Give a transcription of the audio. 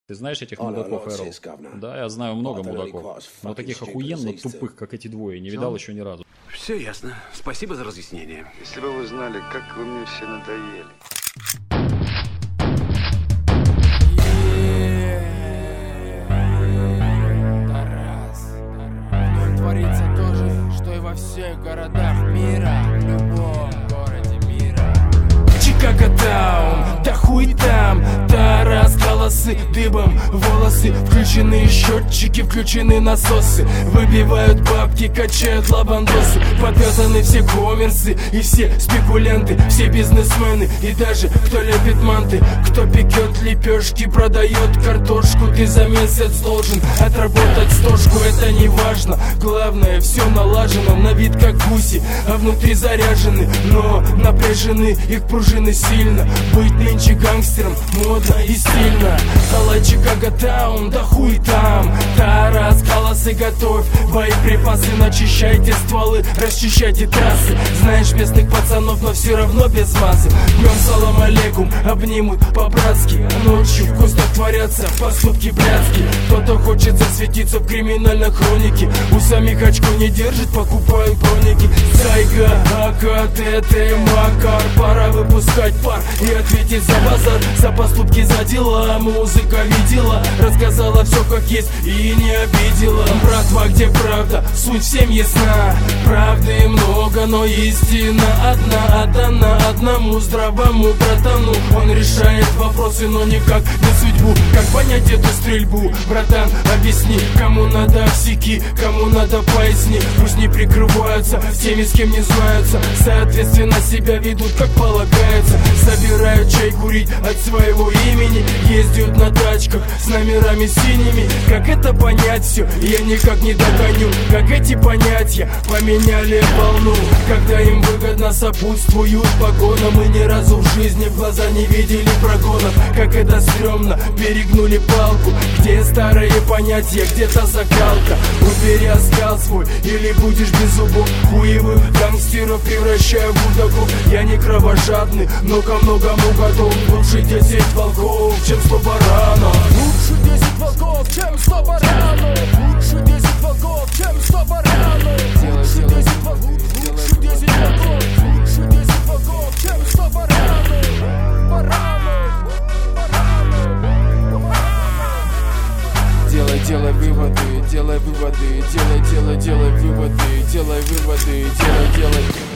Ты знаешь этих мудаков, Эрл? Да, я знаю много мудаков. Но таких охуенно тупых, как эти двое, не видал еще ни разу. Все ясно. Спасибо за разъяснение. Если бы вы знали, как вы мне все надоели. Творится то же, что и во всех городах мира. В любом городе мира. Чикаго таун, да хуй там. Тарас, голосы дыбом, волосы. Включены счетчики, включены насосы. Выбивают бабки, качают лабандосы. Подвязаны все коммерсы и все спекулянты. Все бизнесмены и даже кто лепит манты. Кто пекет лепешки, продает картошку. Ты за месяц должен отработать стошку. Это не важно, главное все налажено. На вид как гуси, а внутри заряжены. Но напряжены их пружины сильно. Быть нынче гангстером модно и стильно. Талай Чикаго таун, да хуй там. Тарас, голосы готовь. Боеприпасы, начищайте стволы, расчищайте трассы. Знаешь местных пацанов, но все равно без мазы. Днем салам алейкум, обнимут по-братски. Ночью в кустах творятся поступки блядские. Кто-то хочет засветиться в криминальной хронике. У самих очко не держит, покупают броники. Сайга, АКТТ, Макар. Пора выпускать пар и ответить за базар. За поступки, за дела. Музыка видела, рассказала все как есть и не обидела. Братва, где правда, суть всем ясна. Правды много, но истина одна. Отдана одному здравому братану. Он решает вопросы, но никак не судьбу. Как понять эту стрельбу? Братан, объясни, кому надо всеки, кому надо поясни. Пусть не прикрываются теми, с кем не знаются. Соответственно себя ведут как полагается. Собирают чай курить от своего имени. Ездят на тачках с номерами синими. Как это понять все? Я никак не догоню. Как эти понятия поменяли волну. Когда им выгодно сопутствуют погонам. И ни разу в жизни в глаза не видели прогонов. Как это стрёмно, перегнули палку. Где старые понятия, где-то закалка. Убери оскал свой, или будешь без зубов. Хуевых гангстеров превращаю в мудаков. Я не кровожадный, но ко многому готов. Лучше 10 волков, чем 100 баранов. Лучше 10 волков, чем 100 баранов. Лучше 10 волков, чем 100 баранов. Лучше 10 волков, лучше 10 волков. Лучше 10 волков, чем 100 баранов. Делай выводы, делай выводы, делай выводы, делай.